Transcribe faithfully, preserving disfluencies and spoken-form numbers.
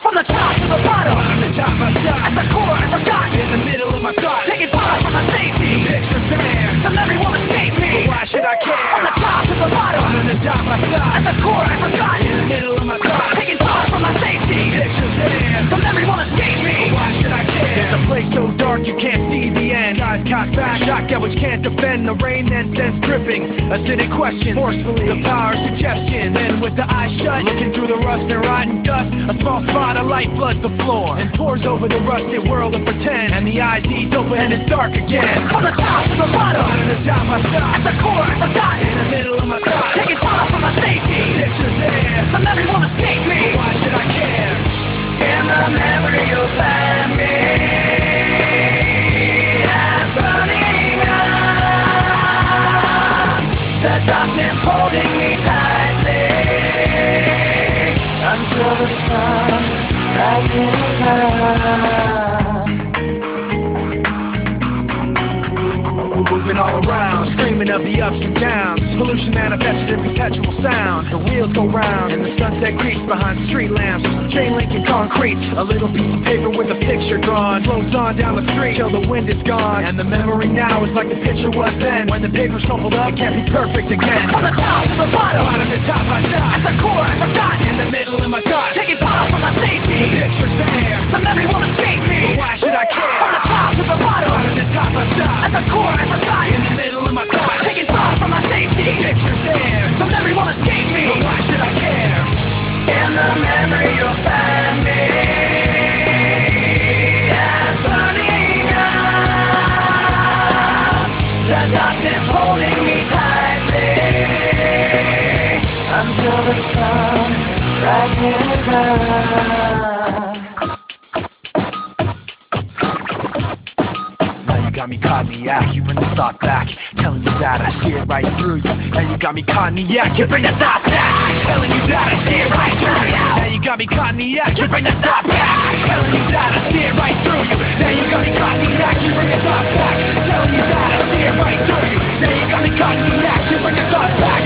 From the top to the bottom, on the top I stop, at the core I forgot, in the middle of my thoughts, taking fire from my safety. Pictures there, The memory won't escape me. why should I care? From the top to the bottom, On the top I stop, at the core I forgot, in the middle of my thoughts, taking fire from my safety. Pictures there, The memory won't escape me. why should I care? There's a place so dark you can't see the end. Skies cocked back, shotgun which can't defend. The rain then sends dripping, acidic questions, forcefully, the power of suggestion. Then with the eyes shut, looking through the rust and rotten dust, a small spot of light floods the floor and pours over the rusted world of pretend. And the eyes ease open and it's dark again. From the top to the bottom, On the top I stop, at the core I forgot, in the middle of my thoughts, taking fire from my safety. Pictures there, The memory won't escape me. why should I care? In the memory you'll find me as burning up. The darkness holding me tightly until the sun rises up. Moving all around, screaming of the ups and downs. Pollution manifested in perpetual sound. The wheels go round, and the sunset creeps behind street lamps. Chain link and concrete, a little piece of paper with a picture drawn floats on down the street till the wind is gone. And the memory now is like the picture was then. When the paper's crumpled up, it can't be perfect again. From the top to the bottom, On the top I stop, at the core I forgot, in the middle of my thoughts, taking fire from my safety. pictures there, The memory won't escape me. why should I From care? the top to the bottom, On the top I stop, at the core I forgot, in the middle of my thoughts, taking fire from my safety. pictures there, The memory won't escape me. why should I care? In the memory you'll find me as burning up. The darkness holding me tightly until the sun rises up. Now you got me caught in the act, you bring the thought back, telling you that I see it right through you. Now you got me caught in the act, you bring the thought back, telling you that I see it right through you. Now you got me caught in the act, you bring the thought back, telling you that I see it right through you. Now you got me caught in the act, you bring the thought back, telling you that I see it right through you. Now you got me caught in the act, you bring the thought back,